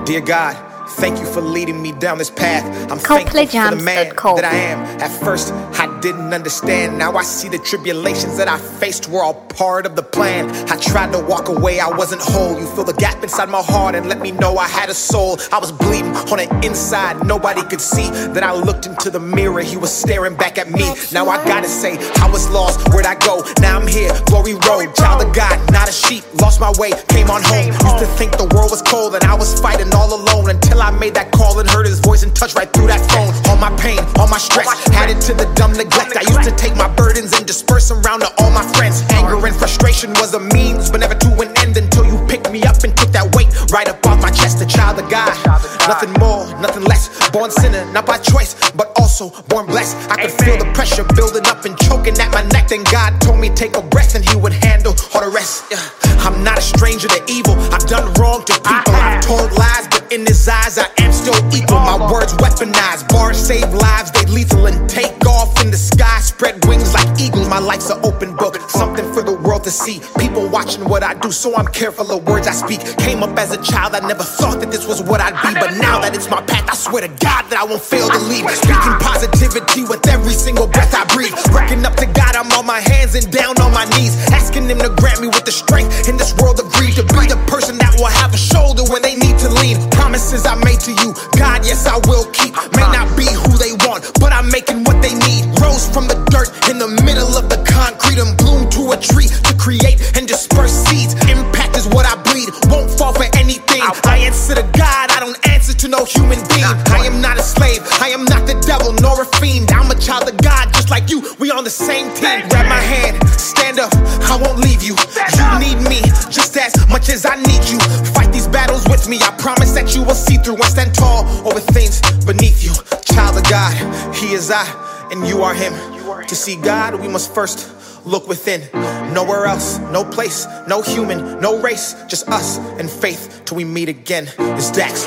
Dear God, thank you for leading me down this path. I'm thankful for the man that I am. At first, I didn't understand. Now I see the tribulations that I faced were all part of the plan. I tried to walk away, I wasn't whole. You fill the gap inside my heart and let me know I had a soul. I was bleeding on the inside, nobody could see. Then I looked into the mirror, he was staring back at me. Now I gotta say, I was lost, where'd I go? Now I'm here, glory road. Child of God, not a sheep, lost my way, came on home. Used to think the world was cold and I was fighting all alone, until I made that call and heard his voice and touched right through that phone. All my pain, all my stress, added to the dumb neglect. I used to take my burdens and disperse them around to all my friends. Anger and frustration was a means, but never to an end, until you picked me up and took that weight right up off my chest. A child of God, nothing more, nothing less. Born sinner, not by choice, but also born blessed. I could feel the pressure building up and choking at my neck. Then God told me take a breath and he would handle all the rest. I'm not a stranger to evil, I've done wrong to people. I've told lies, but in his eyes I am still equal. My words weaponized, bars save lives, they lethal and take off in the sky, spread wings like eagles. My life's an open book, something for the world to see. People watching what I do, so I'm careful of words I speak. Came up as a child, I never thought that this was what I'd be, but now that it's my path, I swear to God that I won't fail to lead. Speaking positivity with every single breath I breathe. Working up to God, I'm on my hands and down on my knees, asking him to grant me with the strength in this world of greed, to be the person that will have a shoulder when they need to lean. Promises I made to you, God, yes I will keep. May not be who they want, but I'm making what they need. Rose from the dirt in the middle of the concrete and bloomed to a tree to create and disperse seeds. Impact is what I bleed, won't fall for anything. I answer to God, I don't answer to no human being. I am not a slave, I am not the devil nor a fiend. I'm a child of God just like you, we on the same team. Grab my hand, stand up, I won't leave you. You need me just as much as I need you. Fight these battles with me, I promise that you will see through and stand tall over things beneath you. Child of God, he is I and you are him. To see God, we must first look within. Nowhere else, no place, no human, no race, just us and faith till we meet again. It's Dax.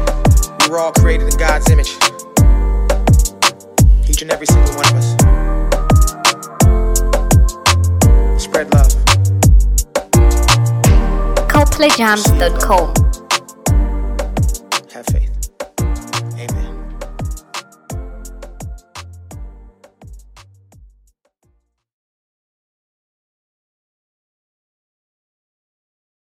We were all created in God's image, each and every single one of us. Spread love. ColdplayJams.com